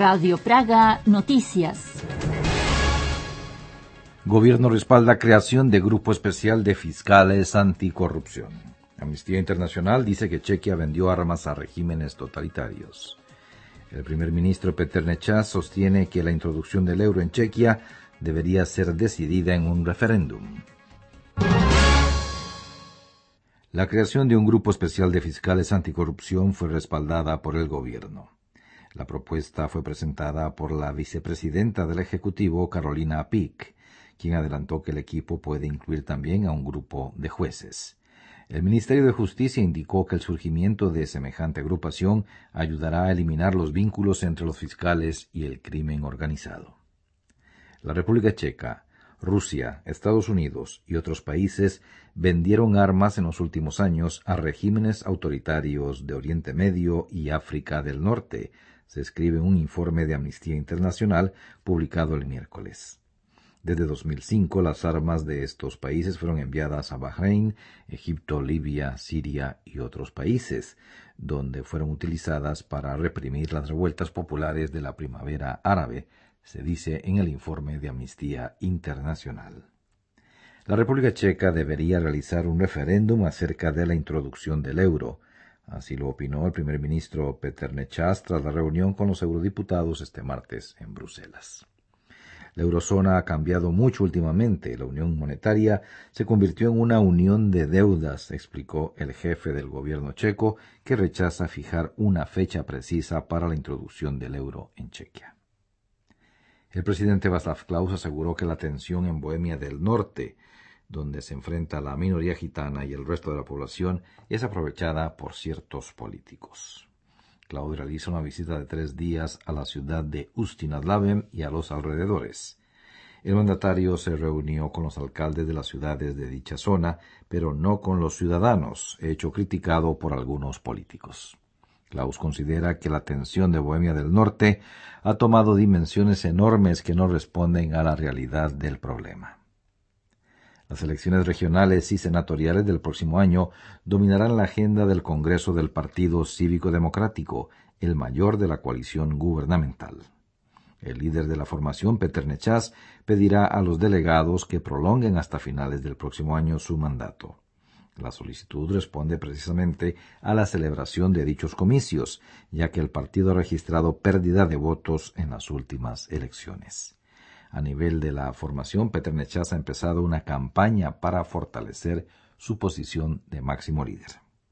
Radio Praga Noticias. Gobierno respalda creación de grupo especial de fiscales anticorrupción. Amnistía Internacional dice que Chequia vendió armas a regímenes totalitarios. El primer ministro Petr Nečas sostiene que la introducción del euro en Chequia debería ser decidida en un referéndum. La creación de un grupo especial de fiscales anticorrupción fue respaldada por el gobierno. La propuesta fue presentada por la vicepresidenta del Ejecutivo, Carolina Pic, quien adelantó que el equipo puede incluir también a un grupo de jueces. El Ministerio de Justicia indicó que el surgimiento de semejante agrupación ayudará a eliminar los vínculos entre los fiscales y el crimen organizado. La República Checa, Rusia, Estados Unidos y otros países vendieron armas en los últimos años a regímenes autoritarios de Oriente Medio y África del Norte, se escribe en un informe de Amnistía Internacional publicado el miércoles. Desde 2005, las armas de estos países fueron enviadas a Bahrein, Egipto, Libia, Siria y otros países, donde fueron utilizadas para reprimir las revueltas populares de la primavera árabe, se dice en el informe de Amnistía Internacional. La República Checa debería realizar un referéndum acerca de la introducción del euro. Así lo opinó el primer ministro Petr Nečas tras la reunión con los eurodiputados este martes en Bruselas. La eurozona ha cambiado mucho últimamente. La unión monetaria se convirtió en una unión de deudas, explicó el jefe del gobierno checo, que rechaza fijar una fecha precisa para la introducción del euro en Chequia. El presidente Václav Klaus aseguró que la tensión en Bohemia del Norte, donde se enfrenta la minoría gitana y el resto de la población, es aprovechada por ciertos políticos. Klaus realiza una visita de 3 días a la ciudad de Ústí nad Labem y a los alrededores. El mandatario se reunió con los alcaldes de las ciudades de dicha zona, pero no con los ciudadanos, hecho criticado por algunos políticos. Klaus considera que la tensión de Bohemia del Norte ha tomado dimensiones enormes que no responden a la realidad del problema. Las elecciones regionales y senatoriales del próximo año dominarán la agenda del Congreso del Partido Cívico Democrático, el mayor de la coalición gubernamental. El líder de la formación, Petr Nečas, pedirá a los delegados que prolonguen hasta finales del próximo año su mandato. La solicitud responde precisamente a la celebración de dichos comicios, ya que el partido ha registrado pérdida de votos en las últimas elecciones. A nivel de la formación, Petr Nečas ha empezado una campaña para fortalecer su posición de máximo líder.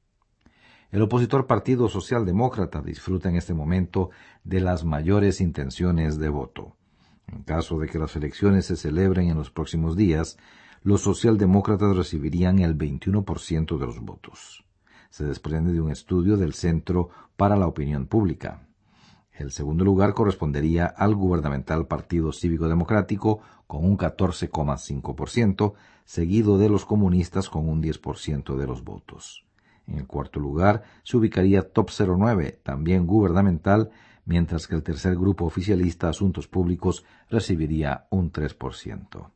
El opositor Partido Socialdemócrata disfruta en este momento de las mayores intenciones de voto. En caso de que las elecciones se celebren en los próximos días, los socialdemócratas recibirían el 21% de los votos. Se desprende de un estudio del Centro para la Opinión Pública. El segundo lugar correspondería al gubernamental Partido Cívico Democrático con un 14,5%, seguido de los comunistas con un 10% de los votos. En el cuarto lugar se ubicaría Top 09, también gubernamental, mientras que el tercer grupo oficialista Asuntos Públicos recibiría un 3%.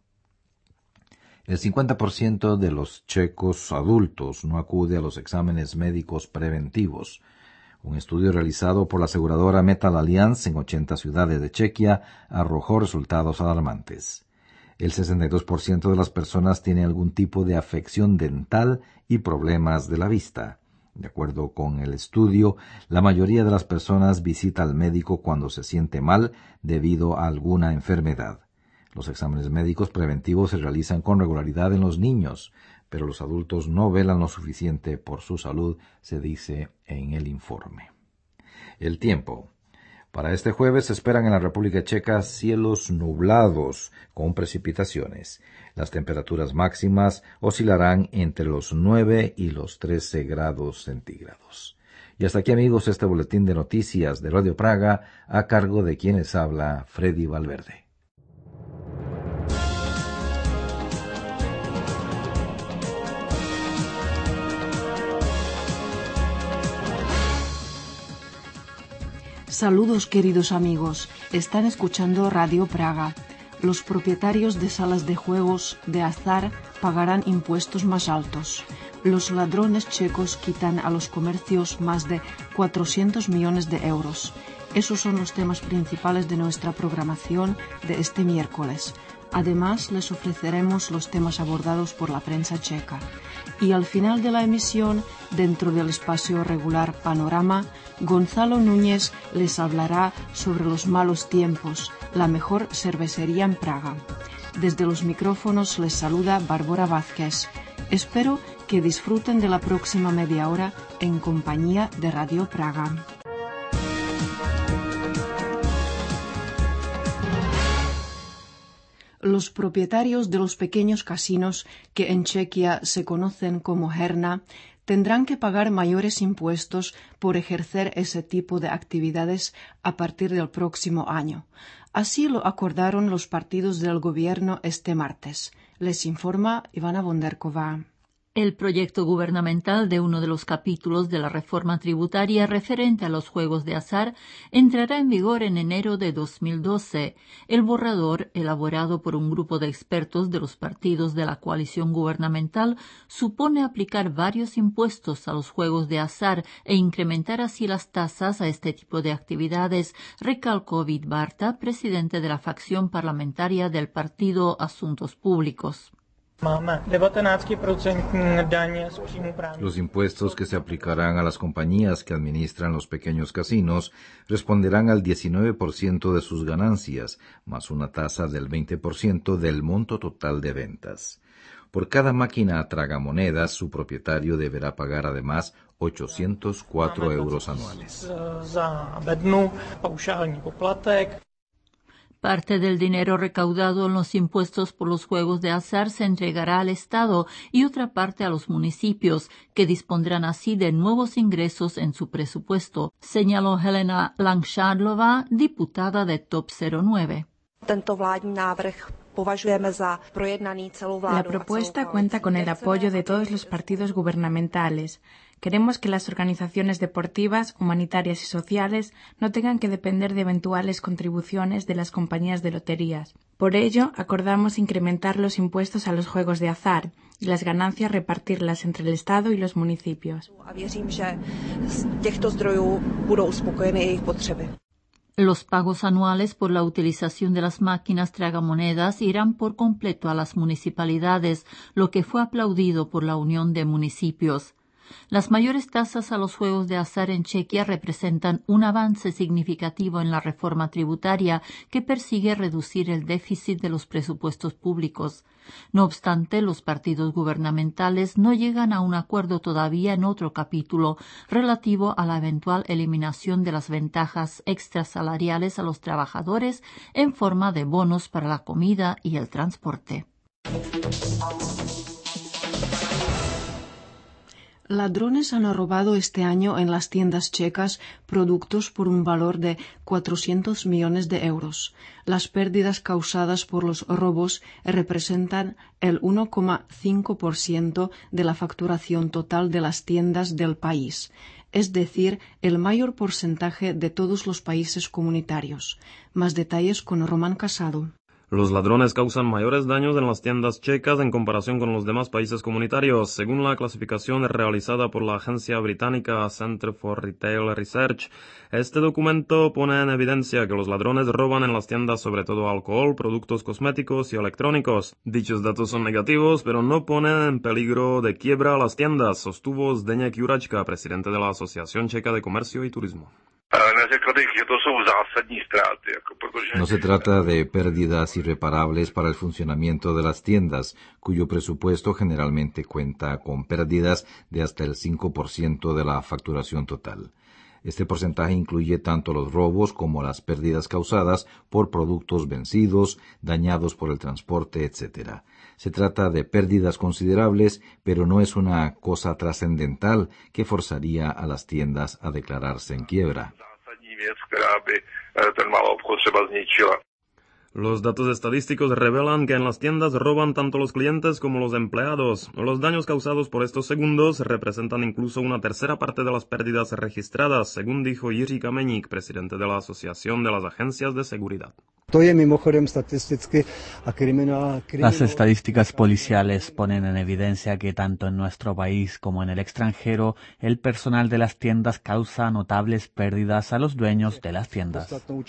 El 50% de los checos adultos no acude a los exámenes médicos preventivos. Un estudio realizado por la aseguradora Metal Alliance en 80 ciudades de Chequia arrojó resultados alarmantes. El 62% de las personas tiene algún tipo de afección dental y problemas de la vista. De acuerdo con el estudio, la mayoría de las personas visita al médico cuando se siente mal debido a alguna enfermedad. Los exámenes médicos preventivos se realizan con regularidad en los niños, pero los adultos no velan lo suficiente por su salud, se dice en el informe. El tiempo. Para este jueves se esperan en la República Checa cielos nublados con precipitaciones. Las temperaturas máximas oscilarán entre los 9 y los 13 grados centígrados. Y hasta aquí, amigos, este boletín de noticias de Radio Praga a cargo de quienes habla Freddy Valverde. Saludos, queridos amigos. Están escuchando Radio Praga. Los propietarios de salas de juegos de azar pagarán impuestos más altos. Los ladrones checos quitan a los comercios más de 400 millones de euros. Esos son los temas principales de nuestra programación de este miércoles. Además, les ofreceremos los temas abordados por la prensa checa. Y al final de la emisión, dentro del espacio regular Panorama, Gonzalo Núñez les hablará sobre los malos tiempos, la mejor cervecería en Praga. Desde los micrófonos les saluda Bárbara Vázquez. Espero que disfruten de la próxima media hora en compañía de Radio Praga. Los propietarios de los pequeños casinos, que en Chequia se conocen como herna, tendrán que pagar mayores impuestos por ejercer ese tipo de actividades a partir del próximo año. Así lo acordaron los partidos del gobierno este martes. Les informa Ivana Bonderkova. El proyecto gubernamental de uno de los capítulos de la reforma tributaria referente a los juegos de azar entrará en vigor en enero de 2012. El borrador, elaborado por un grupo de expertos de los partidos de la coalición gubernamental, supone aplicar varios impuestos a los juegos de azar e incrementar así las tasas a este tipo de actividades, recalcó Vít Barta, presidente de la facción parlamentaria del partido Asuntos Públicos. Los impuestos que se aplicarán a las compañías que administran los pequeños casinos responderán al 19% de sus ganancias, más una tasa del 20% del monto total de ventas. Por cada máquina tragamonedas, su propietario deberá pagar además 804 euros anuales. Parte del dinero recaudado en los impuestos por los juegos de azar se entregará al Estado y otra parte a los municipios, que dispondrán así de nuevos ingresos en su presupuesto, señaló Helena Langšádlová, diputada de TOP 09. La propuesta cuenta con el apoyo de todos los partidos gubernamentales. Queremos que las organizaciones deportivas, humanitarias y sociales no tengan que depender de eventuales contribuciones de las compañías de loterías. Por ello, acordamos incrementar los impuestos a los juegos de azar y las ganancias repartirlas entre el Estado y los municipios. Los pagos anuales por la utilización de las máquinas tragamonedas irán por completo a las municipalidades, lo que fue aplaudido por la Unión de Municipios. Las mayores tasas a los juegos de azar en Chequia representan un avance significativo en la reforma tributaria que persigue reducir el déficit de los presupuestos públicos. No obstante, los partidos gubernamentales no llegan a un acuerdo todavía en otro capítulo relativo a la eventual eliminación de las ventajas extrasalariales a los trabajadores en forma de bonos para la comida y el transporte. Ladrones han robado este año en las tiendas checas productos por un valor de 400 millones de euros. Las pérdidas causadas por los robos representan el 1,5% de la facturación total de las tiendas del país, es decir, el mayor porcentaje de todos los países comunitarios. Más detalles con Román Casado. Los ladrones causan mayores daños en las tiendas checas en comparación con los demás países comunitarios, según la clasificación realizada por la agencia británica Center for Retail Research. Este documento pone en evidencia que los ladrones roban en las tiendas sobre todo alcohol, productos cosméticos y electrónicos. Dichos datos son negativos, pero no ponen en peligro de quiebra a las tiendas, sostuvo Zdeněk Juračka, presidente de la Asociación Checa de Comercio y Turismo. No se trata de pérdidas irreparables para el funcionamiento de las tiendas, cuyo presupuesto generalmente cuenta con pérdidas de hasta el 5% de la facturación total. Este porcentaje incluye tanto los robos como las pérdidas causadas por productos vencidos, dañados por el transporte, etc. Se trata de pérdidas considerables, pero no es una cosa trascendental que forzaría a las tiendas a declararse en quiebra. Los datos estadísticos revelan que en las tiendas roban tanto los clientes como los empleados. Los daños causados por estos segundos representan incluso una tercera parte de las pérdidas registradas, según dijo Jiří Kameník, presidente de la Asociación de las Agencias de Seguridad. Las estadísticas policiales ponen en evidencia que tanto en nuestro país como en el extranjero, el personal de las tiendas causa notables pérdidas a los dueños de las tiendas.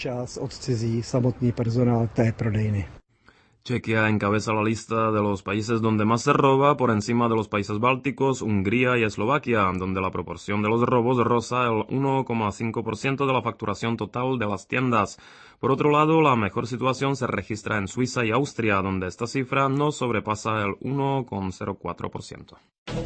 Chequia encabeza la lista de los países donde más se roba, por encima de los países bálticos, Hungría y Eslovaquia, donde la proporción de los robos roza el 1,5% de la facturación total de las tiendas. Por otro lado, la mejor situación se registra en Suiza y Austria, donde esta cifra no sobrepasa el 1,04%.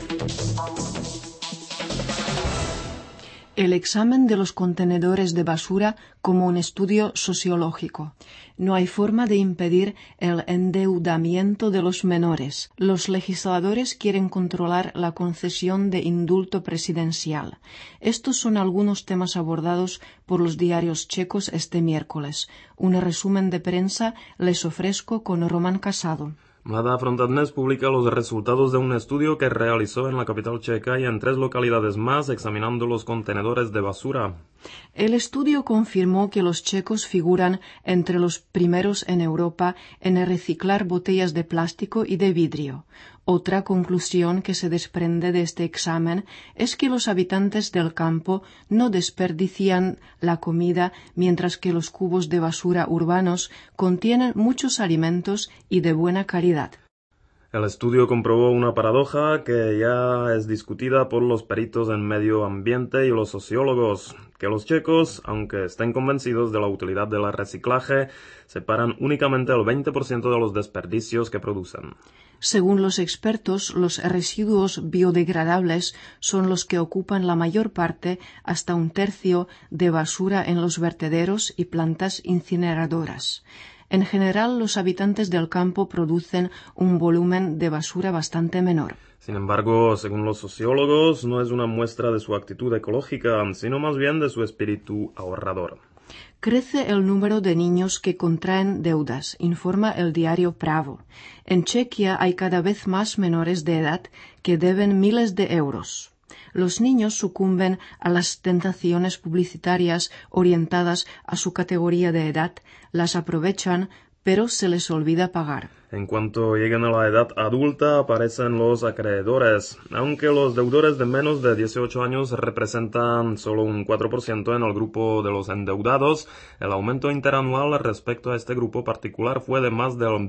El examen de los contenedores de basura como un estudio sociológico. No hay forma de impedir el endeudamiento de los menores. Los legisladores quieren controlar la concesión de indulto presidencial. Estos son algunos temas abordados por los diarios checos este miércoles. Un resumen de prensa les ofrezco con Roman Casado. Mladá fronta dnes publica los resultados de un estudio que realizó en la capital checa y en 3 localidades más examinando los contenedores de basura. El estudio confirmó que los checos figuran entre los primeros en Europa en reciclar botellas de plástico y de vidrio. Otra conclusión que se desprende de este examen es que los habitantes del campo no desperdician la comida, mientras que los cubos de basura urbanos contienen muchos alimentos y de buena calidad. El estudio comprobó una paradoja que ya es discutida por los peritos en medio ambiente y los sociólogos, que los checos, aunque estén convencidos de la utilidad del reciclaje, separan únicamente el 20% de los desperdicios que producen. Según los expertos, los residuos biodegradables son los que ocupan la mayor parte, hasta 1/3, de basura en los vertederos y plantas incineradoras. En general, los habitantes del campo producen un volumen de basura bastante menor. Sin embargo, según los sociólogos, no es una muestra de su actitud ecológica, sino más bien de su espíritu ahorrador. Crece el número de niños que contraen deudas, informa el diario Pravo. En Chequia hay cada vez más menores de edad que deben miles de euros. Los niños sucumben a las tentaciones publicitarias orientadas a su categoría de edad, las aprovechan, pero se les olvida pagar. En cuanto llegan a la edad adulta, aparecen los acreedores. Aunque los deudores de menos de 18 años representan solo un 4% en el grupo de los endeudados, el aumento interanual respecto a este grupo particular fue de más del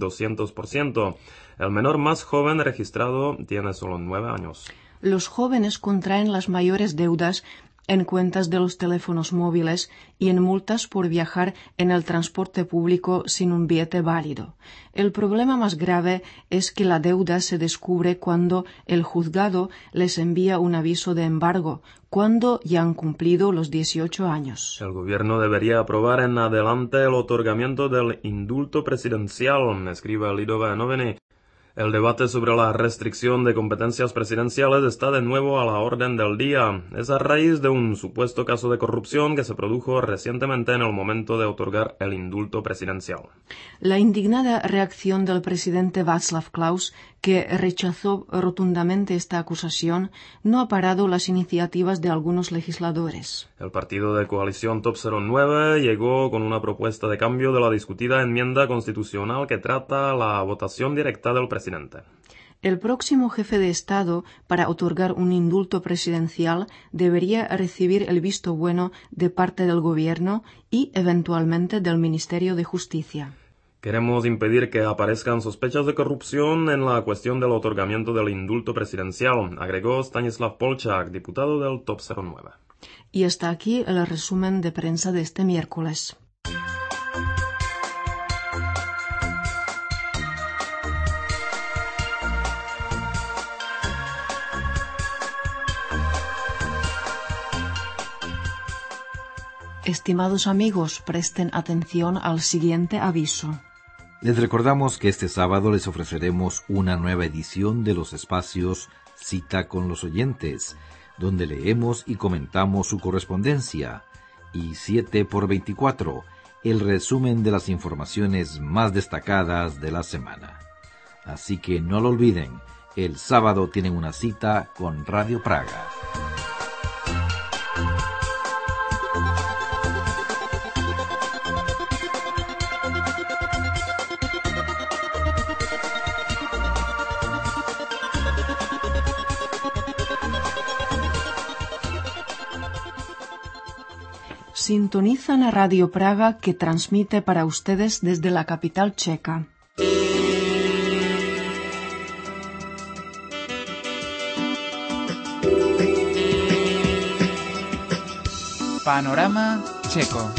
200%. El menor más joven registrado tiene solo 9 años. Los jóvenes contraen las mayores deudas en cuentas de los teléfonos móviles y en multas por viajar en el transporte público sin un billete válido. El problema más grave es que la deuda se descubre cuando el juzgado les envía un aviso de embargo, cuando ya han cumplido los 18 años. El gobierno debería aprobar en adelante el otorgamiento del indulto presidencial, escribe Lidové noviny. El debate sobre la restricción de competencias presidenciales está de nuevo a la orden del día. Es a raíz de un supuesto caso de corrupción que se produjo recientemente en el momento de otorgar el indulto presidencial. La indignada reacción del presidente Václav Klaus, que rechazó rotundamente esta acusación, no ha parado las iniciativas de algunos legisladores. El partido de coalición Top 09 llegó con una propuesta de cambio de la discutida enmienda constitucional que trata la votación directa del presidente. El próximo jefe de Estado, para otorgar un indulto presidencial, debería recibir el visto bueno de parte del Gobierno y, eventualmente, del Ministerio de Justicia. Queremos impedir que aparezcan sospechas de corrupción en la cuestión del otorgamiento del indulto presidencial, agregó Stanislav Polčák, diputado del Top 09. Y hasta aquí el resumen de prensa de este miércoles. Estimados amigos, presten atención al siguiente aviso. Les recordamos que este sábado les ofreceremos una nueva edición de los espacios Cita con los oyentes, donde leemos y comentamos su correspondencia, y 7x24, el resumen de las informaciones más destacadas de la semana. Así que no lo olviden, el sábado tienen una cita con Radio Praga. Sintonizan a Radio Praga, que transmite para ustedes desde la capital checa. Panorama checo.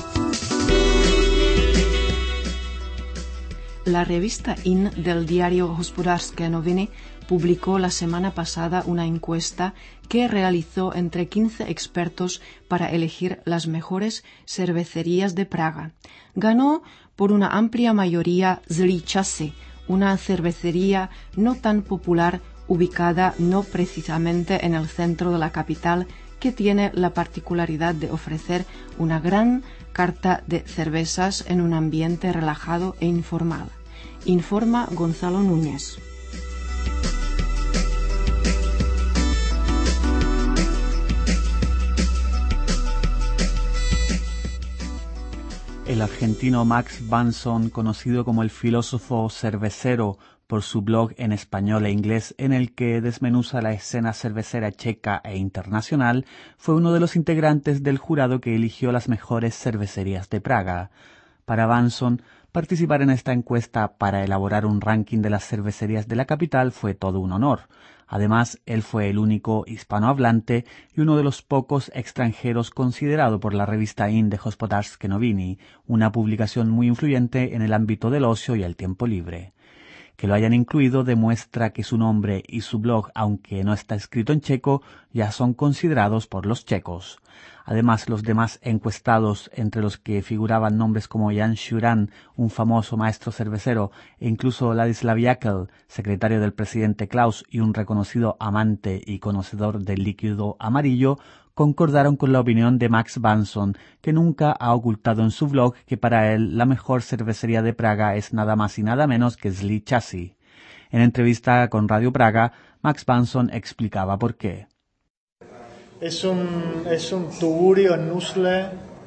La revista IN del diario Hospodářské noviny publicó la semana pasada una encuesta que realizó entre 15 expertos para elegir las mejores cervecerías de Praga. Ganó por una amplia mayoría Zlý časy, una cervecería no tan popular ubicada no precisamente en el centro de la capital, que tiene la particularidad de ofrecer una gran carta de cervezas en un ambiente relajado e informal. Informa Gonzalo Núñez. El argentino Max Vanson, conocido como el filósofo cervecero por su blog en español e inglés en el que desmenuza la escena cervecera checa e internacional, fue uno de los integrantes del jurado que eligió las mejores cervecerías de Praga. Para Vanson, participar en esta encuesta para elaborar un ranking de las cervecerías de la capital fue todo un honor. Además, él fue el único hispanohablante y uno de los pocos extranjeros considerado por la revista IN de Hospodářské noviny, una publicación muy influyente en el ámbito del ocio y el tiempo libre. Que lo hayan incluido demuestra que su nombre y su blog, aunque no está escrito en checo, ya son considerados por los checos. Además, los demás encuestados, entre los que figuraban nombres como Jan Shuran, un famoso maestro cervecero, e incluso Ladislav Jakel, secretario del presidente Klaus y un reconocido amante y conocedor del líquido amarillo, concordaron con la opinión de Max Vanson, que nunca ha ocultado en su blog que para él la mejor cervecería de Praga es nada más y nada menos que Zlý časy. En entrevista con Radio Praga, Max Vanson explicaba por qué. Es un tugurio en Nusle,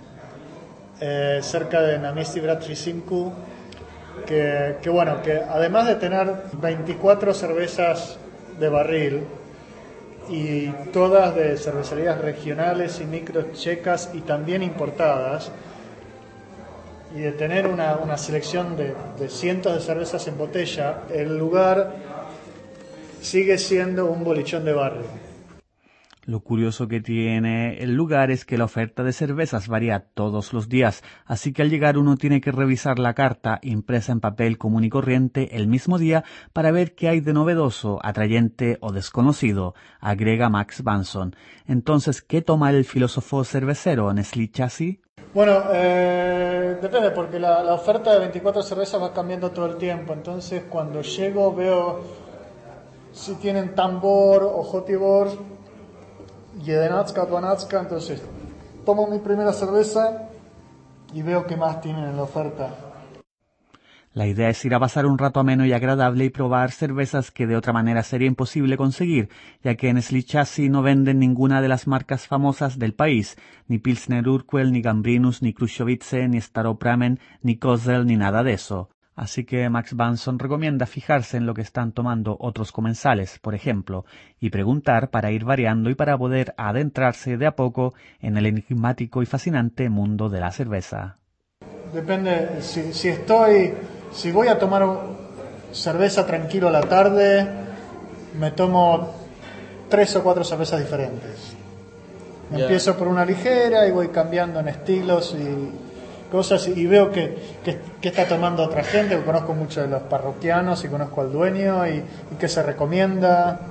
cerca de Náměstí Bratří Simku, que además de tener 24 cervezas de barril, y todas de cervecerías regionales y micros checas y también importadas, y de tener una selección de cientos de cervezas en botella, el lugar sigue siendo un bolichón de barrio. Lo curioso que tiene el lugar es que la oferta de cervezas varía todos los días, así que al llegar uno tiene que revisar la carta impresa en papel común y corriente el mismo día para ver qué hay de novedoso, atrayente o desconocido, agrega Max Vanson. Entonces, ¿qué toma el filósofo cervecero en Zlý časy? Bueno, depende, porque la oferta de 24 cervezas va cambiando todo el tiempo, entonces cuando llego veo si tienen tambor o hotibor, Jedenácka, 12, entonces tomo mi primera cerveza y veo qué más tienen en la oferta. La idea es ir a pasar un rato ameno y agradable y probar cervezas que de otra manera sería imposible conseguir, ya que en Zlý časy no venden ninguna de las marcas famosas del país, ni Pilsner Urquell, ni Gambrinus, ni Krušovice, ni Staropramen, ni Kozel, ni nada de eso. Así que Max Vanson recomienda fijarse en lo que están tomando otros comensales, por ejemplo, y preguntar para ir variando y para poder adentrarse de a poco en el enigmático y fascinante mundo de la cerveza. Depende, si voy a tomar cerveza tranquilo a la tarde, me tomo 3 o 4 cervezas diferentes. Empiezo por una ligera y voy cambiando en estilos y cosas, y veo que está tomando otra gente, que conozco mucho de los parroquianos y conozco al dueño y que se recomienda.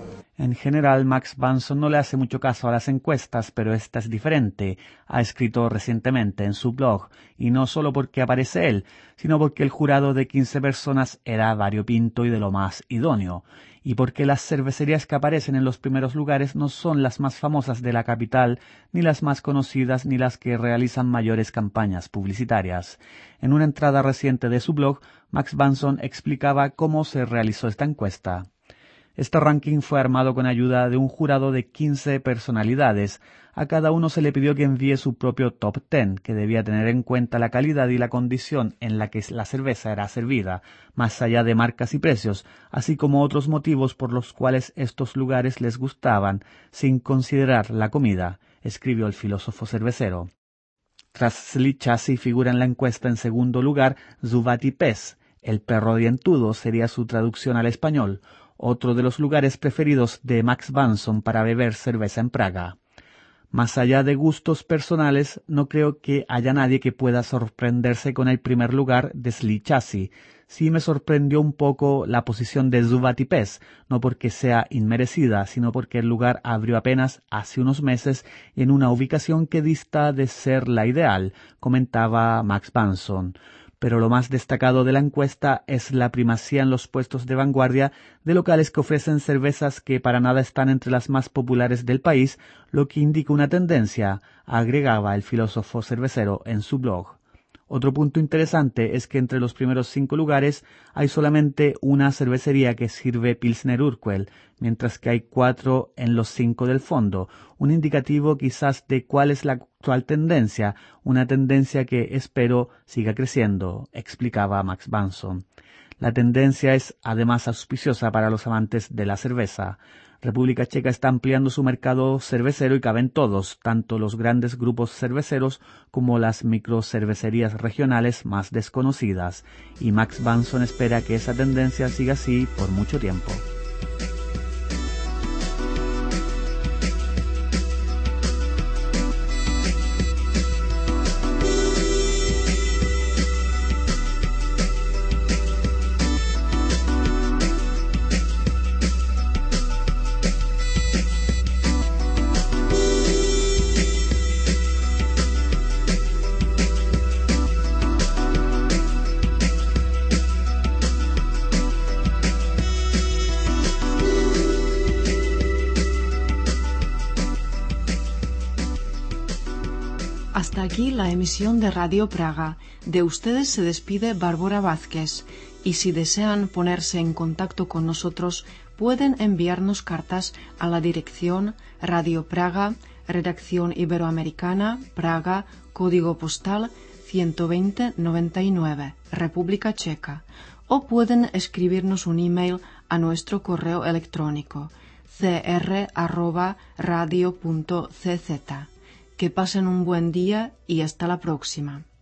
En general, Max Banson no le hace mucho caso a las encuestas, pero esta es diferente, ha escrito recientemente en su blog, y no solo porque aparece él, sino porque el jurado de 15 personas era variopinto y de lo más idóneo, y porque las cervecerías que aparecen en los primeros lugares no son las más famosas de la capital, ni las más conocidas, ni las que realizan mayores campañas publicitarias. En una entrada reciente de su blog, Max Banson explicaba cómo se realizó esta encuesta. Este ranking fue armado con ayuda de un jurado de 15 personalidades. A cada uno se le pidió que envíe su propio top 10, que debía tener en cuenta la calidad y la condición en la que la cerveza era servida, más allá de marcas y precios, así como otros motivos por los cuales estos lugares les gustaban, sin considerar la comida, escribió el filósofo cervecero. Tras Slichassi figura en la encuesta en segundo lugar Zubati Pes, el perro dientudo sería su traducción al español, otro de los lugares preferidos de Max Banson para beber cerveza en Praga. Más allá de gustos personales, no creo que haya nadie que pueda sorprenderse con el primer lugar de Slichassi. Sí me sorprendió un poco la posición de Zubati Pes, no porque sea inmerecida, sino porque el lugar abrió apenas hace unos meses y en una ubicación que dista de ser la ideal, comentaba Max Banson. Pero lo más destacado de la encuesta es la primacía en los puestos de vanguardia de locales que ofrecen cervezas que para nada están entre las más populares del país, lo que indica una tendencia, agregaba el filósofo cervecero en su blog. Otro punto interesante es que entre los primeros 5 lugares hay solamente una cervecería que sirve Pilsner Urquell, mientras que hay 4 en los 5 del fondo, un indicativo quizás de cuál es la actual tendencia, una tendencia que espero siga creciendo, explicaba Max Banson. La tendencia es además auspiciosa para los amantes de la cerveza. República Checa está ampliando su mercado cervecero y caben todos, tanto los grandes grupos cerveceros como las microcervecerías regionales más desconocidas, y Max Banson espera que esa tendencia siga así por mucho tiempo. Hasta aquí la emisión de Radio Praga. De ustedes se despide Bárbara Vázquez, y si desean ponerse en contacto con nosotros, pueden enviarnos cartas a la dirección Radio Praga, Redacción Iberoamericana, Praga, Código Postal 12099, República Checa, o pueden escribirnos un email a nuestro correo electrónico cr@radio.cz. Que pasen un buen día y hasta la próxima.